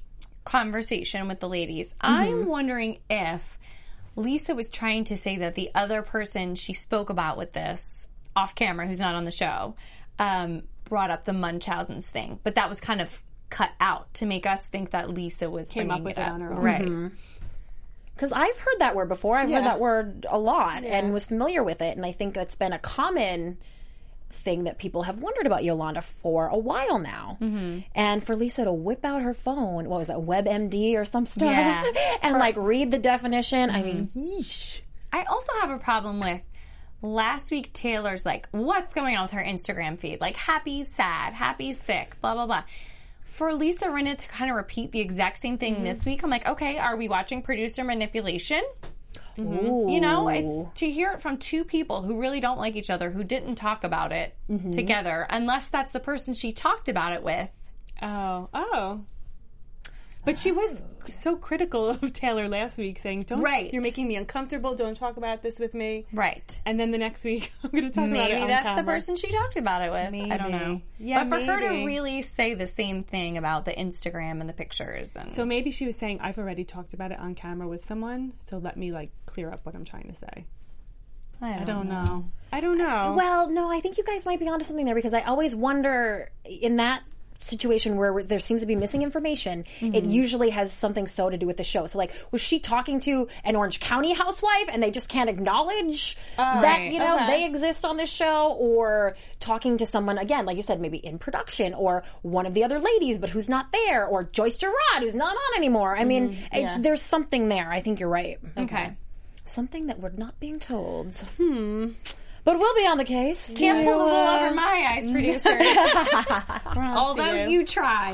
[SPEAKER 4] conversation with the ladies, I'm wondering if Lisa was trying to say that the other person she spoke about with this off camera, who's not on the show, um, brought up the Munchausen's thing. But that was kind of cut out to make us think that Lisa was
[SPEAKER 5] Came up
[SPEAKER 4] bringing
[SPEAKER 5] with
[SPEAKER 4] it
[SPEAKER 5] it
[SPEAKER 4] up.
[SPEAKER 5] on her own.
[SPEAKER 4] Right.
[SPEAKER 3] Because I've heard that word before. I've
[SPEAKER 5] Yeah.
[SPEAKER 3] heard that word a lot
[SPEAKER 5] Yeah.
[SPEAKER 3] and was familiar with it. And I think that's been a common thing that people have wondered about Yolanda for a while now. Mm-hmm. And for Lisa to whip out her phone, what was it, WebMD or some stuff,
[SPEAKER 4] Yeah.
[SPEAKER 3] and like read the definition. I mean, yeesh.
[SPEAKER 4] I also have a problem with last week Taylor's like, what's going on with her Instagram feed? Like, happy, sad, happy, sick, blah, blah, blah. For Lisa Rinna to kind of repeat the exact same thing this week, I'm like, okay, are we watching producer manipulation?
[SPEAKER 3] Ooh.
[SPEAKER 4] You know, it's to hear it from two people who really don't like each other, who didn't talk about it together, unless that's the person she talked about it with.
[SPEAKER 5] Oh. Oh. But she was so critical of Taylor last week, saying, "Don't
[SPEAKER 4] Right.
[SPEAKER 5] you're making me uncomfortable. Don't talk about this with me."
[SPEAKER 4] Right.
[SPEAKER 5] And then the next week, I'm going to talk about it
[SPEAKER 4] Maybe
[SPEAKER 5] on
[SPEAKER 4] that's
[SPEAKER 5] camera.
[SPEAKER 4] the person she talked about it with. I don't
[SPEAKER 5] Maybe.
[SPEAKER 4] know.
[SPEAKER 5] Yeah,
[SPEAKER 4] but for her to
[SPEAKER 5] maybe.
[SPEAKER 4] really say the same thing about the Instagram and the pictures, and
[SPEAKER 5] So maybe she was saying, "I've already talked about it on camera with someone, so let me like clear up what I'm trying to say."
[SPEAKER 4] I don't,
[SPEAKER 5] I don't know. I don't know.
[SPEAKER 3] Well, no, I think you guys might be onto something there because I always wonder in that situation where there seems to be missing information, it usually has something so to do with the show. So, like, was she talking to an Orange County housewife and they just can't acknowledge that,
[SPEAKER 4] Right.
[SPEAKER 3] you know,
[SPEAKER 5] Okay.
[SPEAKER 3] they exist on this show? Or talking to someone, again, like you said, maybe in production, or one of the other ladies, but who's not there, or Joyce Gerard, who's not on anymore. I mean, it's,
[SPEAKER 5] yeah.
[SPEAKER 3] there's something there. I think you're right.
[SPEAKER 4] Okay.
[SPEAKER 3] Something that we're not being told. Hmm. But we'll be on the case.
[SPEAKER 4] Can't pull the wool
[SPEAKER 3] uh,
[SPEAKER 4] over my eyes, producer.
[SPEAKER 5] We're on to
[SPEAKER 4] Although you try.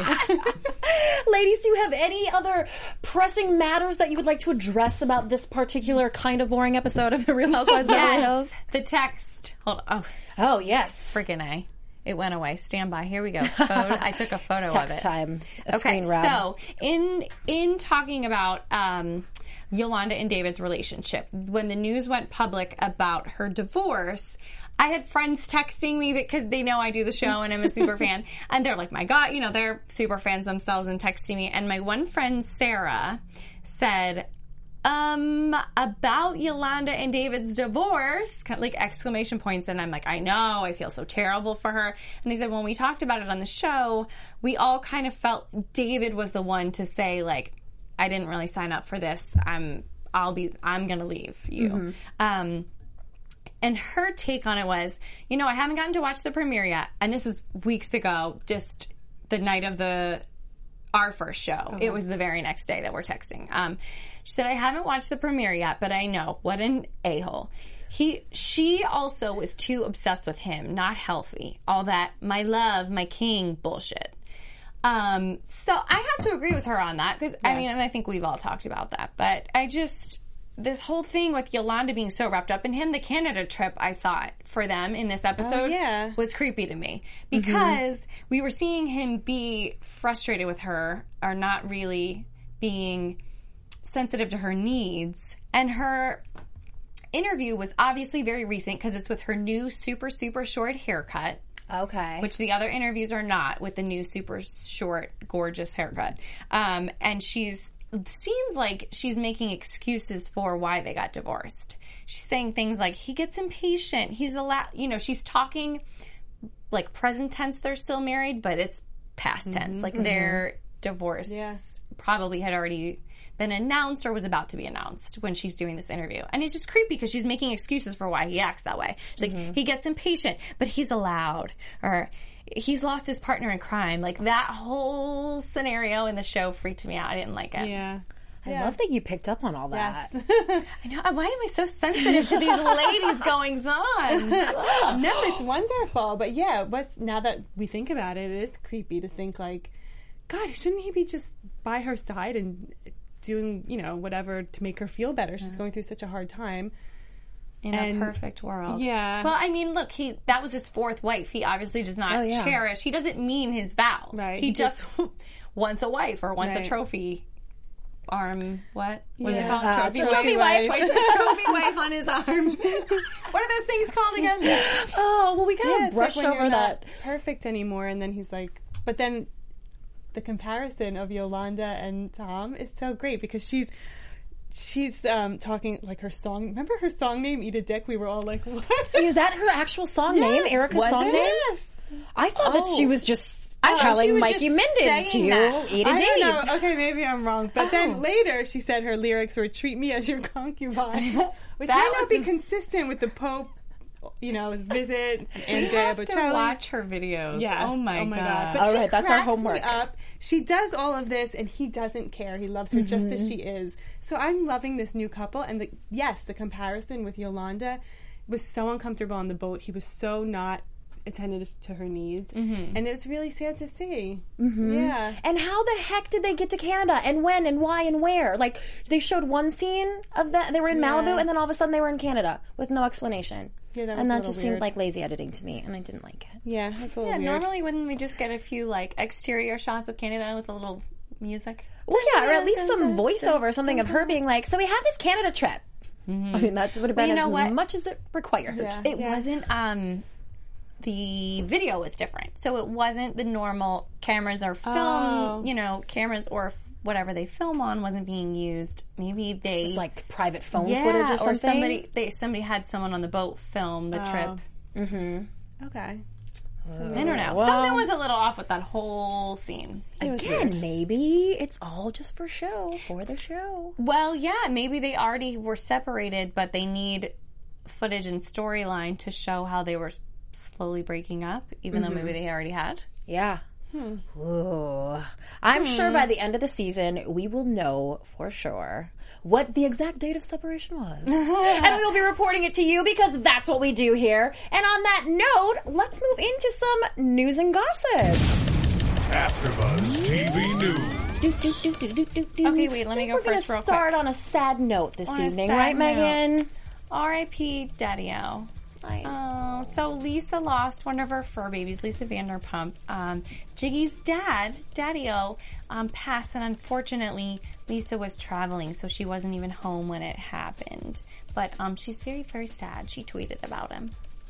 [SPEAKER 3] Ladies, do you have any other pressing matters that you would like to address about this particular kind of boring episode of The Real Housewives of Beverly Hills?
[SPEAKER 4] Yes. The text. Hold on. Oh,
[SPEAKER 3] Oh, yes.
[SPEAKER 4] freaking A. It went away. Stand by. Here we go. Photo. I took a photo
[SPEAKER 3] It's text
[SPEAKER 4] of it.
[SPEAKER 3] time. A
[SPEAKER 4] Okay,
[SPEAKER 3] screen grab.
[SPEAKER 4] so in in talking about um, Yolanda and David's relationship, when the news went public about her divorce, I had friends texting me that because they know I do the show and I'm a super fan, and they're like, "My God," you know, they're super fans themselves and texting me. And my one friend Sarah said, Um, about Yolanda and David's divorce, kind of like exclamation points, and I'm like, I know, I feel so terrible for her. And he said, when we talked about it on the show, we all kind of felt David was the one to say, like, I didn't really sign up for this. I'm, I'll be, I'm gonna leave you. Mm-hmm. Um, and her take on it was, you know, I haven't gotten to watch the premiere yet, and this is weeks ago, just the night of the our first show. Okay. It was the very next day that we're texting. Um, she said, I haven't watched the premiere yet, but I know. What an a-hole. He, she also was too obsessed with him. Not healthy. All that my love, my king bullshit. Um, so I had to agree with her on that because, yeah. I mean, and I think we've all talked about that. But I just, this whole thing with Yolanda being so wrapped up in him, the Canada trip, I thought, for them in this episode
[SPEAKER 5] oh, yeah.
[SPEAKER 4] was creepy to me. Because mm-hmm. we were seeing him be frustrated with her or not really being sensitive to her needs. And her interview was obviously very recent because it's with her new super, super short haircut.
[SPEAKER 3] Okay.
[SPEAKER 4] Which the other interviews are not with the new super short, gorgeous haircut. Um, and she's seems like she's making excuses for why they got divorced. She's saying things like, he gets impatient. He's allowed, you know, she's talking like present tense, they're still married, but it's past tense. Mm-hmm. Like mm-hmm. their divorce yeah. probably had already been announced or was about to be announced when she's doing this interview. And it's just creepy because she's making excuses for why he acts that way. She's mm-hmm. like, he gets impatient, but he's allowed. Or he's lost his partner in crime. Like, that whole scenario in the show freaked me out. I didn't like it.
[SPEAKER 5] Yeah.
[SPEAKER 3] I
[SPEAKER 5] yeah.
[SPEAKER 3] love that you picked up on all that.
[SPEAKER 5] Yes.
[SPEAKER 4] I know. Why am I so sensitive to these ladies' goings on?
[SPEAKER 5] No, it's wonderful. But yeah, what's, now that we think about it, it is creepy to think like, God, shouldn't he be just by her side and doing, you know, whatever to make her feel better? She's yeah. going through such a hard time.
[SPEAKER 4] In and, a perfect world.
[SPEAKER 5] Yeah.
[SPEAKER 4] Well, I mean, look, he that was his fourth wife. He obviously does not oh, yeah. cherish. He doesn't mean his vows.
[SPEAKER 5] Right.
[SPEAKER 4] He, he just, just wants a wife or wants right. a trophy arm. What? What yeah. is it called? Uh, trophy,
[SPEAKER 5] trophy,
[SPEAKER 4] trophy
[SPEAKER 5] wife.
[SPEAKER 4] wife. Trophy wife on his arm. What are those things called again?
[SPEAKER 3] Oh, well, we kind
[SPEAKER 5] yeah,
[SPEAKER 3] of brushed
[SPEAKER 5] like
[SPEAKER 3] over that.
[SPEAKER 5] Perfect anymore. And then he's like, but then the comparison of Yolanda and Tom is so great because she's, She's um, talking like her song. Remember her song name, Eat a Dick? We were all like, what?
[SPEAKER 3] Is that her actual song
[SPEAKER 5] yes.
[SPEAKER 3] name? Erica's
[SPEAKER 5] was
[SPEAKER 3] song
[SPEAKER 5] it?
[SPEAKER 3] name?
[SPEAKER 5] Yes.
[SPEAKER 3] I thought
[SPEAKER 4] oh.
[SPEAKER 3] that she was just
[SPEAKER 4] I
[SPEAKER 3] telling
[SPEAKER 4] she was
[SPEAKER 3] Mikey
[SPEAKER 4] just
[SPEAKER 3] Minden to
[SPEAKER 4] that.
[SPEAKER 3] eat a
[SPEAKER 5] I
[SPEAKER 3] dick.
[SPEAKER 5] don't know. Okay, maybe I'm wrong. But
[SPEAKER 3] oh.
[SPEAKER 5] then later she said her lyrics were "Treat me as your concubine," which
[SPEAKER 4] that
[SPEAKER 5] might not be
[SPEAKER 4] the...
[SPEAKER 5] consistent with the Pope. You know, his visit, and
[SPEAKER 4] you have
[SPEAKER 5] Bocelli.
[SPEAKER 4] to watch her videos.
[SPEAKER 5] Yes.
[SPEAKER 4] Oh my,
[SPEAKER 5] oh my
[SPEAKER 4] god!
[SPEAKER 5] god! But
[SPEAKER 3] all
[SPEAKER 5] she
[SPEAKER 3] right, that's our
[SPEAKER 5] cracks
[SPEAKER 3] homework.
[SPEAKER 5] Me up. She does all of this, and he doesn't care. He loves her mm-hmm. just as she is. So I'm loving this new couple. And the, yes, the comparison with Yolanda was so uncomfortable on the boat. He was so not attentive to her needs, mm-hmm. and it was really sad to see.
[SPEAKER 3] Mm-hmm.
[SPEAKER 5] Yeah.
[SPEAKER 3] And how the heck did they get to Canada, and when, and why, and where? Like, they showed one scene of that. They were in yeah. Malibu, and then all of a sudden they were in Canada with no explanation.
[SPEAKER 5] Yeah, that was
[SPEAKER 3] and that
[SPEAKER 5] a
[SPEAKER 3] just
[SPEAKER 5] weird.
[SPEAKER 3] seemed like lazy editing to me, and I didn't like it.
[SPEAKER 5] Yeah, that's a little
[SPEAKER 4] yeah,
[SPEAKER 5] weird.
[SPEAKER 4] normally wouldn't we just get a few like exterior shots of Canada with a little music?
[SPEAKER 3] Well, yeah, or at least some voiceover, something of her being like, "So we have this Canada trip." Mm-hmm. I mean, that would have been well, you know as what? much as it required.
[SPEAKER 5] Yeah.
[SPEAKER 4] It
[SPEAKER 5] yeah.
[SPEAKER 4] wasn't. Um, the video was different, so it wasn't the normal cameras or film.
[SPEAKER 5] Oh.
[SPEAKER 4] You know, cameras or whatever they film on wasn't being used. Maybe they
[SPEAKER 3] it was like private phone
[SPEAKER 4] yeah,
[SPEAKER 3] footage or something.
[SPEAKER 4] Or somebody they somebody had someone on the boat film the
[SPEAKER 5] oh.
[SPEAKER 4] trip.
[SPEAKER 3] Mm-hmm.
[SPEAKER 5] Okay.
[SPEAKER 4] So, I don't know.
[SPEAKER 3] Well,
[SPEAKER 4] something was a little off with that whole scene.
[SPEAKER 3] Again, maybe it's all just for show, for the show.
[SPEAKER 4] Well, yeah, maybe they already were separated, but they need footage and storyline to show how they were slowly breaking up, even mm-hmm. though maybe they already had.
[SPEAKER 3] Yeah.
[SPEAKER 5] Hmm.
[SPEAKER 3] Ooh. I'm hmm. sure by the end of the season, we will know for sure what the exact date of separation was. And we will be reporting it to you because that's what we do here. And on that note, let's move into some news and gossip.
[SPEAKER 1] AfterBuzz T V News.
[SPEAKER 3] Do, do, do, do, do, do, do.
[SPEAKER 4] Okay, wait, let me go
[SPEAKER 3] we're
[SPEAKER 4] first
[SPEAKER 3] gonna
[SPEAKER 4] real quick.
[SPEAKER 3] Start on a sad note this
[SPEAKER 4] on
[SPEAKER 3] evening, right,
[SPEAKER 4] note.
[SPEAKER 3] Megan?
[SPEAKER 4] R I P Daddy-O.
[SPEAKER 3] I,
[SPEAKER 4] oh, Oh, so Lisa lost one of her fur babies, Lisa Vanderpump. Um, Jiggy's dad, Daddy-O, um, passed, and unfortunately, Lisa was traveling, so she wasn't even home when it happened. But um, she's very, very sad. She tweeted about him.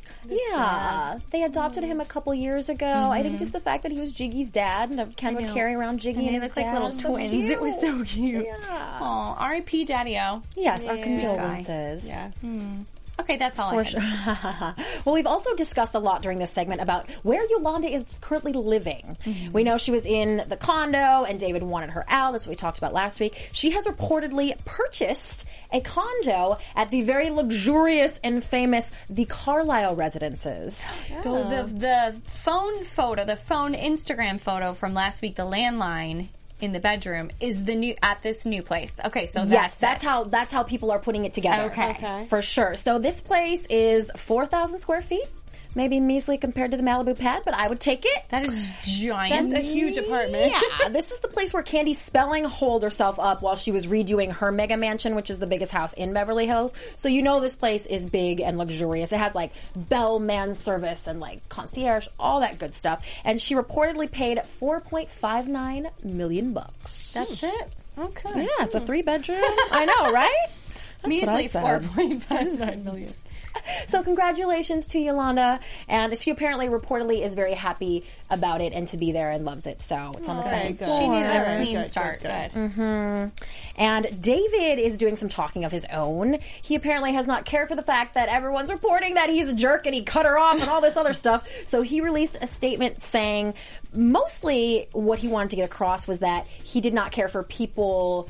[SPEAKER 3] Yeah, they adopted him a couple years ago. Mm-hmm. I think just the fact that he was Jiggy's dad and Ken would carry around Jiggy and,
[SPEAKER 4] and they
[SPEAKER 3] his
[SPEAKER 4] looked like little
[SPEAKER 3] so
[SPEAKER 4] twins.
[SPEAKER 3] cute.
[SPEAKER 4] It was so cute.
[SPEAKER 3] Yeah.
[SPEAKER 4] Oh, R I P Daddy-O.
[SPEAKER 3] Yes,
[SPEAKER 4] yeah.
[SPEAKER 3] our condolences.
[SPEAKER 5] Yes.
[SPEAKER 4] Mm. Okay, that's all
[SPEAKER 3] For
[SPEAKER 4] I had.
[SPEAKER 3] sure. Well, we've also discussed a lot during this segment about where Yolanda is currently living. Mm-hmm. We know she was in the condo and David wanted her out. That's what we talked about last week. She has reportedly purchased a condo at the very luxurious and famous The Carlisle Residences.
[SPEAKER 4] So the the phone photo, the phone Instagram photo from last week, the landline in the bedroom is the new at this new place. Okay, so that's
[SPEAKER 3] yes, that's
[SPEAKER 4] it.
[SPEAKER 3] how that's how people are putting it together.
[SPEAKER 4] Okay.
[SPEAKER 5] Okay.
[SPEAKER 3] For sure. So this place is four thousand square feet. Maybe measly compared to the Malibu pad, but I would take it.
[SPEAKER 4] That is giant.
[SPEAKER 5] That's a huge apartment.
[SPEAKER 3] Yeah, this is the place where Candy Spelling holed herself up while she was redoing her mega mansion, which is the biggest house in Beverly Hills. So you know this place is big and luxurious. It has like bellman service and like concierge, all that good stuff. And she reportedly paid four point five nine million bucks.
[SPEAKER 4] That's it. Okay.
[SPEAKER 3] Yeah, it's a three bedroom. I know, right? That's what I
[SPEAKER 4] Measly four
[SPEAKER 3] said.
[SPEAKER 4] point five nine million.
[SPEAKER 3] So congratulations to Yolanda, and she apparently reportedly is very happy about it and to be there and loves it. So it's on the second
[SPEAKER 5] good.
[SPEAKER 3] floor.
[SPEAKER 4] She needed a
[SPEAKER 5] Good,
[SPEAKER 4] clean
[SPEAKER 5] good,
[SPEAKER 4] start.
[SPEAKER 5] good,
[SPEAKER 4] Good.
[SPEAKER 3] Mm-hmm. And David is doing some talking of his own. He apparently has not cared for the fact that everyone's reporting that he's a jerk and he cut her off and all this other stuff. So he released a statement saying mostly what he wanted to get across was that he did not care for people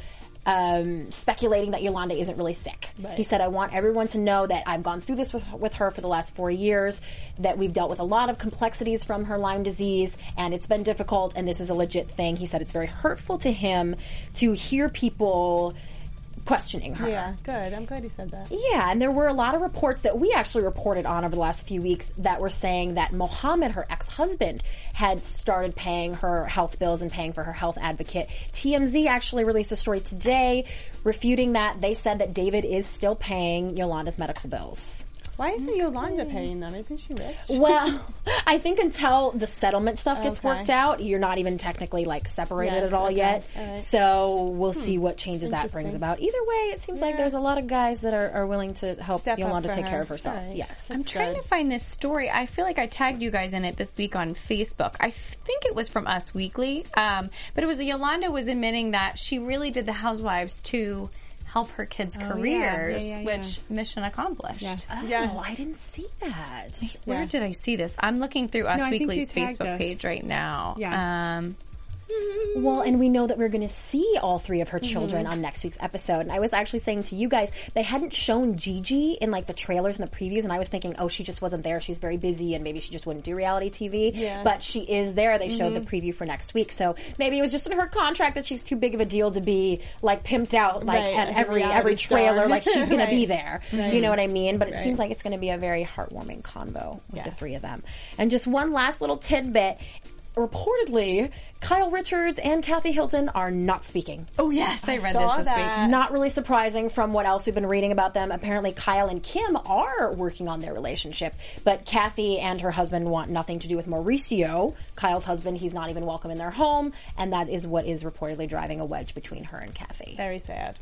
[SPEAKER 3] Um, speculating that Yolanda isn't really sick.
[SPEAKER 5] Right.
[SPEAKER 3] He said, I want everyone to know that I've gone through this with, with her for the last four years, that we've dealt with a lot of complexities from her Lyme disease, and it's been difficult, and this is a legit thing. He said it's very hurtful to him to hear people questioning her.
[SPEAKER 5] Yeah, good. I'm glad he said that.
[SPEAKER 3] Yeah, and there were a lot of reports that we actually reported on over the last few weeks that were saying that Mohammed, her ex-husband, had started paying her health bills and paying for her health advocate. T M Z actually released a story today refuting that. They said that David is still paying Yolanda's medical bills.
[SPEAKER 5] Why isn't Yolanda paying them? Isn't she rich?
[SPEAKER 3] Well, I think until the settlement stuff gets
[SPEAKER 5] Okay.
[SPEAKER 3] worked out, you're not even technically like separated
[SPEAKER 5] Yes,
[SPEAKER 3] at all
[SPEAKER 5] okay.
[SPEAKER 3] yet.
[SPEAKER 5] All right.
[SPEAKER 3] So we'll see what changes that brings
[SPEAKER 5] Interesting.
[SPEAKER 3] about. Either way, it seems like
[SPEAKER 5] Yeah.
[SPEAKER 3] there's a lot of guys that are, are willing to help
[SPEAKER 5] Step up
[SPEAKER 3] Yolanda
[SPEAKER 5] for
[SPEAKER 3] take
[SPEAKER 5] her.
[SPEAKER 3] care of herself.
[SPEAKER 5] All right.
[SPEAKER 3] Yes.
[SPEAKER 4] I'm trying to find this story. I feel like I tagged you guys in it this week on Facebook. I think it was from Us Weekly, um, but it was Yolanda was admitting that she really did the Housewives to help her kids'
[SPEAKER 5] yeah.
[SPEAKER 4] careers,
[SPEAKER 5] Yeah, yeah,
[SPEAKER 4] which mission accomplished.
[SPEAKER 5] Yes.
[SPEAKER 3] Oh,
[SPEAKER 5] Yes.
[SPEAKER 3] I didn't see that.
[SPEAKER 4] Where
[SPEAKER 5] Yeah.
[SPEAKER 4] did I see this? I'm looking through Us
[SPEAKER 5] No, I think
[SPEAKER 4] Weekly's
[SPEAKER 5] you tagged
[SPEAKER 4] Facebook
[SPEAKER 5] us.
[SPEAKER 4] page right now.
[SPEAKER 5] Yes.
[SPEAKER 4] Um,
[SPEAKER 3] Well, and we know that we're going to see all three of her children on next week's episode. And I was actually saying to you guys, they hadn't shown Gigi in like the trailers and the previews, and I was thinking, oh, she just wasn't there. She's very busy, and maybe she just wouldn't do reality T V.
[SPEAKER 5] Yeah.
[SPEAKER 3] But she is there. They showed the preview for next week, so maybe it was just in her contract that she's too big of a deal to be like pimped out like
[SPEAKER 5] Right,
[SPEAKER 3] at
[SPEAKER 5] as a
[SPEAKER 3] every
[SPEAKER 5] reality
[SPEAKER 3] every trailer,
[SPEAKER 5] star.
[SPEAKER 3] like she's going to be
[SPEAKER 5] Right.
[SPEAKER 3] there.
[SPEAKER 5] Right.
[SPEAKER 3] You know what I mean? But it
[SPEAKER 5] Right.
[SPEAKER 3] seems like it's going to be a very heartwarming convo with
[SPEAKER 5] Yeah.
[SPEAKER 3] the three of them. And just one last little tidbit. Reportedly, Kyle Richards and Kathy Hilton are not speaking.
[SPEAKER 4] oh yes, I read
[SPEAKER 5] saw
[SPEAKER 4] this this
[SPEAKER 5] that.
[SPEAKER 4] week.
[SPEAKER 3] Not really surprising from what else we've been reading about them. Apparently, Kyle and Kim are working on their relationship, but Kathy and her husband want nothing to do with Mauricio, Kyle's husband. He's not even welcome in their home, and that is what is reportedly driving a wedge between her and Kathy.
[SPEAKER 5] Very sad.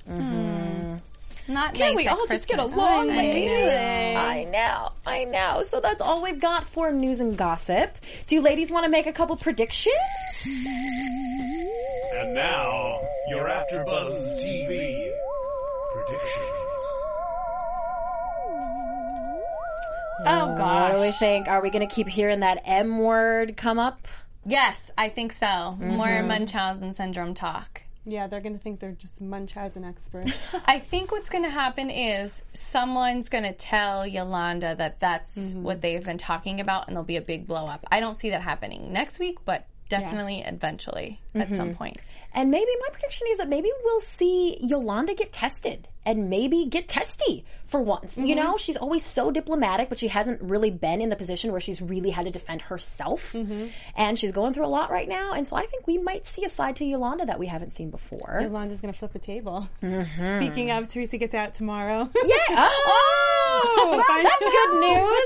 [SPEAKER 4] Not
[SPEAKER 3] Can
[SPEAKER 4] nice
[SPEAKER 3] we
[SPEAKER 4] at
[SPEAKER 3] all just get
[SPEAKER 4] Christmas.
[SPEAKER 3] along,
[SPEAKER 5] I
[SPEAKER 3] ladies?
[SPEAKER 5] know.
[SPEAKER 3] I know, I know. So that's all we've got for news and gossip. Do you ladies want to make a couple predictions?
[SPEAKER 1] And now, your AfterBuzz T V predictions.
[SPEAKER 4] Oh gosh.
[SPEAKER 3] What do we think? Are we going to keep hearing that M word come up?
[SPEAKER 4] Yes, I think so.
[SPEAKER 3] Mm-hmm.
[SPEAKER 4] More Munchausen syndrome talk.
[SPEAKER 5] Yeah, they're going to think they're just Munchausen experts.
[SPEAKER 4] I think what's going to happen is someone's going to tell Yolanda that that's what they've been talking about, and there'll be a big blow up. I don't see that happening next week, but definitely eventually at some point.
[SPEAKER 3] And maybe my prediction is that maybe we'll see Yolanda get tested and maybe get testy for once. You know, she's always so diplomatic, but she hasn't really been in the position where she's really had to defend herself. And she's going through a lot right now. And so I think we might see a side to Yolanda that we haven't seen before.
[SPEAKER 5] Yolanda's going to flip a table. Speaking of, Teresa gets out tomorrow.
[SPEAKER 3] Yeah. Oh,
[SPEAKER 5] Fine.
[SPEAKER 3] that's good news.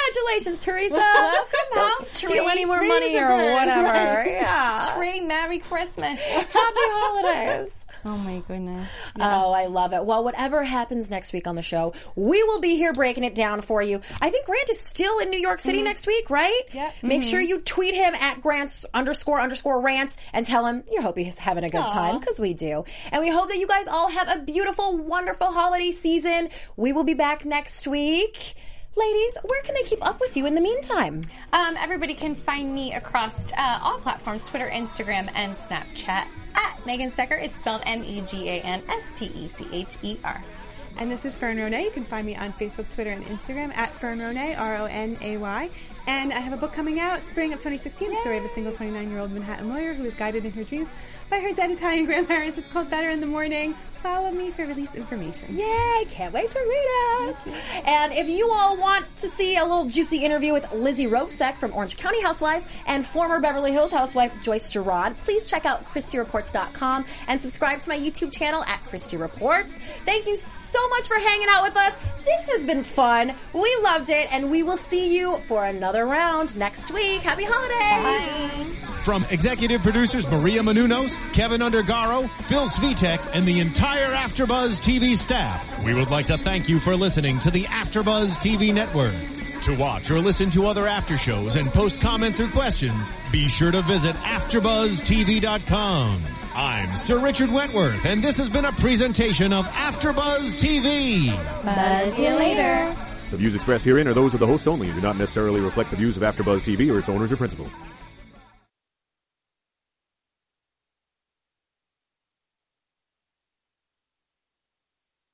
[SPEAKER 3] Congratulations, Teresa.
[SPEAKER 4] Welcome
[SPEAKER 3] Don't
[SPEAKER 4] home,
[SPEAKER 3] steal
[SPEAKER 4] Tree.
[SPEAKER 3] any more
[SPEAKER 5] Praise
[SPEAKER 3] money
[SPEAKER 5] the
[SPEAKER 3] or
[SPEAKER 5] Lord.
[SPEAKER 3] whatever.
[SPEAKER 5] Right.
[SPEAKER 3] Yeah.
[SPEAKER 4] Tree, Merry Christmas.
[SPEAKER 3] Happy holidays.
[SPEAKER 4] Oh my goodness.
[SPEAKER 3] Oh, I love it. Well, whatever happens next week on the show, we will be here breaking it down for you. I think Grant is still in New York City mm-hmm. next week, right?
[SPEAKER 5] Yep.
[SPEAKER 3] Make
[SPEAKER 5] mm-hmm.
[SPEAKER 3] sure you tweet him at Grant's underscore underscore rants and tell him you hope he's having a good
[SPEAKER 5] Aww.
[SPEAKER 3] time, because we do. And we hope that you guys all have a beautiful, wonderful holiday season. We will be back next week. Ladies, where can they keep up with you in the meantime?
[SPEAKER 4] Um, everybody can find me across uh, all platforms, Twitter, Instagram, and Snapchat at Megan Stecher. It's spelled M E G A N S T E C H E R.
[SPEAKER 5] And this is Fern Ronay. You can find me on Facebook, Twitter, and Instagram at Fern Ronay, R O N A Y. And I have a book coming out spring of twenty sixteen, the story of a single twenty-nine-year-old Manhattan lawyer who is guided in her dreams by her dead Italian grandparents. It's called Better in the Morning. Follow me for release information.
[SPEAKER 3] Yay! Can't wait to read it. And if you all want to see a little juicy interview with Lizzie Rovsek from Orange County Housewives and former Beverly Hills housewife Joyce Gerard, please check out Christy Reports dot com and subscribe to my YouTube channel at Christy Reports. Thank you so much for hanging out with us. This has been fun. We loved it, and we will see you for another round next week. Happy holidays!
[SPEAKER 4] Bye.
[SPEAKER 1] From executive producers Maria Menounos, Kevin Undergaro, Phil Svitek, and the entire AfterBuzz T V staff, we would like to thank you for listening to the AfterBuzz T V network. To watch or listen to other after shows and post comments or questions, be sure to visit after buzz T V dot com. I'm Sir Richard Wentworth, and this has been a presentation of AfterBuzz T V.
[SPEAKER 4] Buzz you later.
[SPEAKER 6] The views expressed herein are those of the hosts only and do not necessarily reflect the views of AfterBuzz T V or its owners or principals.